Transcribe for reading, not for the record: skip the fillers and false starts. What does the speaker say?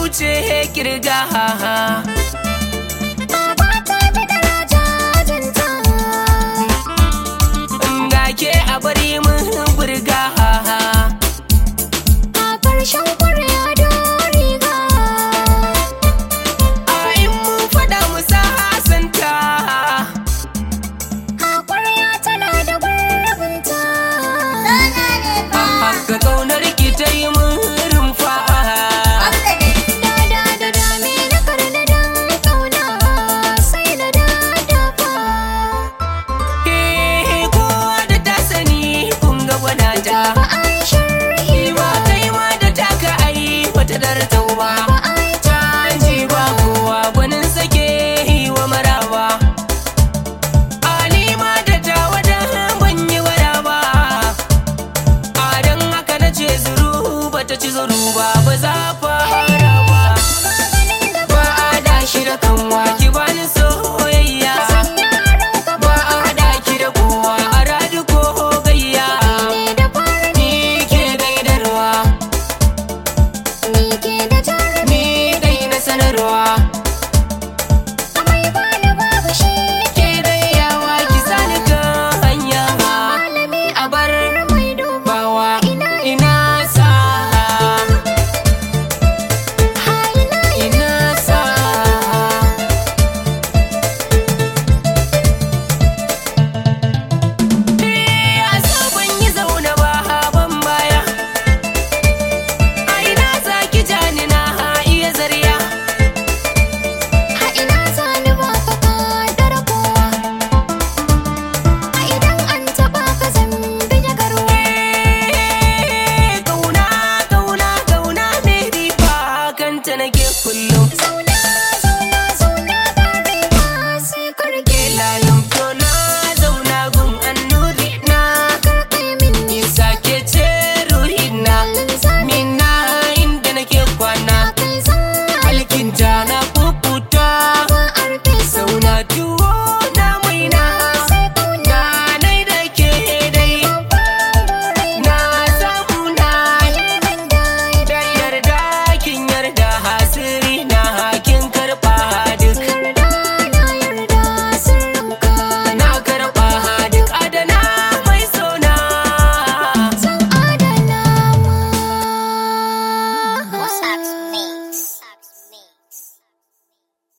wuce kirga. Baba ta fi daraja jinta. Ga ke a bari mun burga. A ƙarshen ƙwarya don riga. A in mun fada mu sasanta. A ƙwarya tana da gurbinta. Haka ƙaunar ki ta yi mun rumfa. Da dame na karna dan ƙauna sai na daddafa. Kowa da ta sani kun ga gwanata. Ba a yi sharhi Ni ma kai ma da taka ai wata dar ta